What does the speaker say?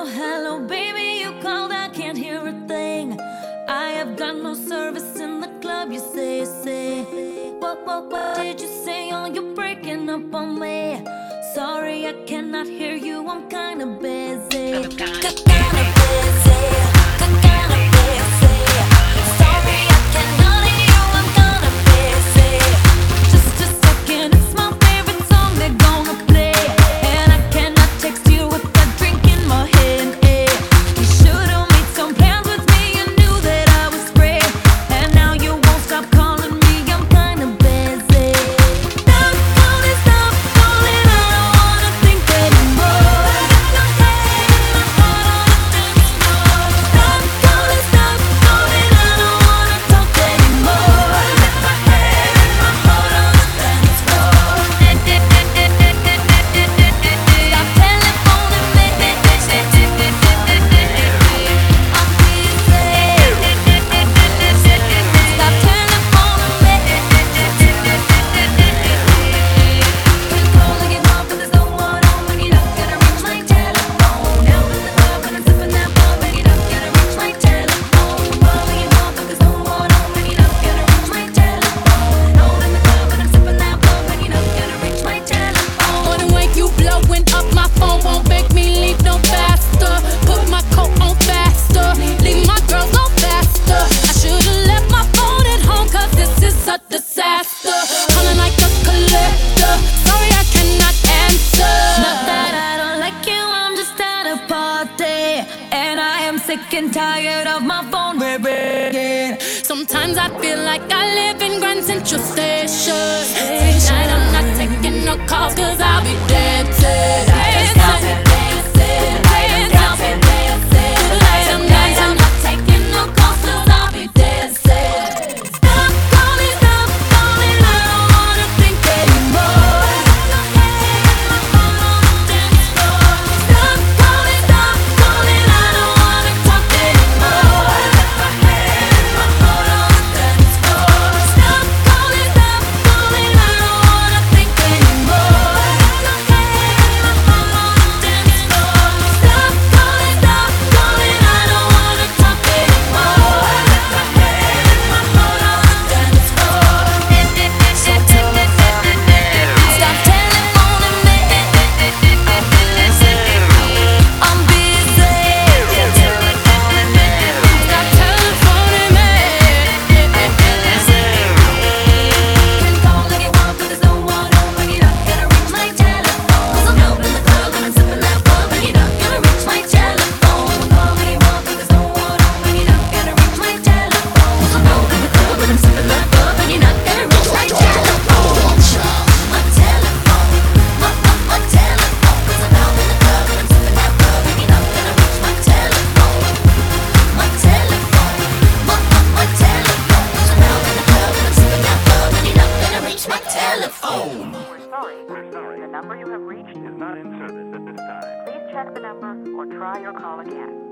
hello, baby, you called, I can't hear a thing. I have got no service in the club, you say. What did you say? Oh, you're breaking up on me. Sorry, I cannot hear you, I'm kinda busy. Kinda busy. Sorry, I cannot hear you, I'm kinda busy. Just a second, it's my favorite song they're gonna play, and I cannot text you with a drink in my hand. You should've made some plans with me, you knew that I was free, and now you won't stop calling me, I'm kinda busy. Stop calling, I don't wanna think anymore. Got your head in my heart on the dance floor. Stop calling, I don't wanna talk anymore. Got my head in my heart on the dance floor. Stop telephoning me. I'm busy. Stop telephoning me. Calling it off, but there's no one on when you're not gonna reach my telephone. Now in the club and I'm sipping that ball, when you're not gonna reach my telephone. Calling it off, but there's no one on when you're not gonna reach my telephone. Now in the club and I'm sipping that ball, when you're not gonna reach my telephone. Or the way you blowing up my phone won't make me leave no faster. Put my coat on faster, leave my girls on faster. I should've left my phone at home, cause this is a disaster. Calling like a collector, sorry I cannot answer. Not that I don't like you, I'm just at a party, and I am sick and tired of my phone ringing. Sometimes I feel like I live in Grand Central Station. Tonight I'm not taking no calls, cause I'll be dancing. Tonight I'm not taking no calls, cause I'll be dancing. Stop calling, I don't wanna think anymore. Got your head in my heart on the dance floor. Stop calling, I don't wanna talk anymore. Got my head in my heart on the dance floor. Stop calling, I don't wanna think anymore. Got your head in my heart on the dance floor. Stop calling, I don't wanna talk anymore. Got my head in my heart on the dance floor. Stop telephoning me. I'm busy. Stop telephoning me. Can call if you want, but there's no one on when you're not gonna reach my telephone. 'Cause I'm out in the club and I'm sipping that bug, when you're not gonna reach my telephone. Call if you want, but there's no one on when you're not gonna reach my telephone. 'Cause I'm out in the club and I'm sipping that bug, when you're not gonna reach my telephone. My telephone, my telephone. 'Cause I'm out in the club and I'm sipping that bug, when you're not gonna reach my telephone. My telephone, my telephone. 'Cause I'm out in the club and I'm sipping that bug, when you're not gonna reach my telephone. We're sorry. The number you have reached is not in service at this time. Please check the number or try your call again.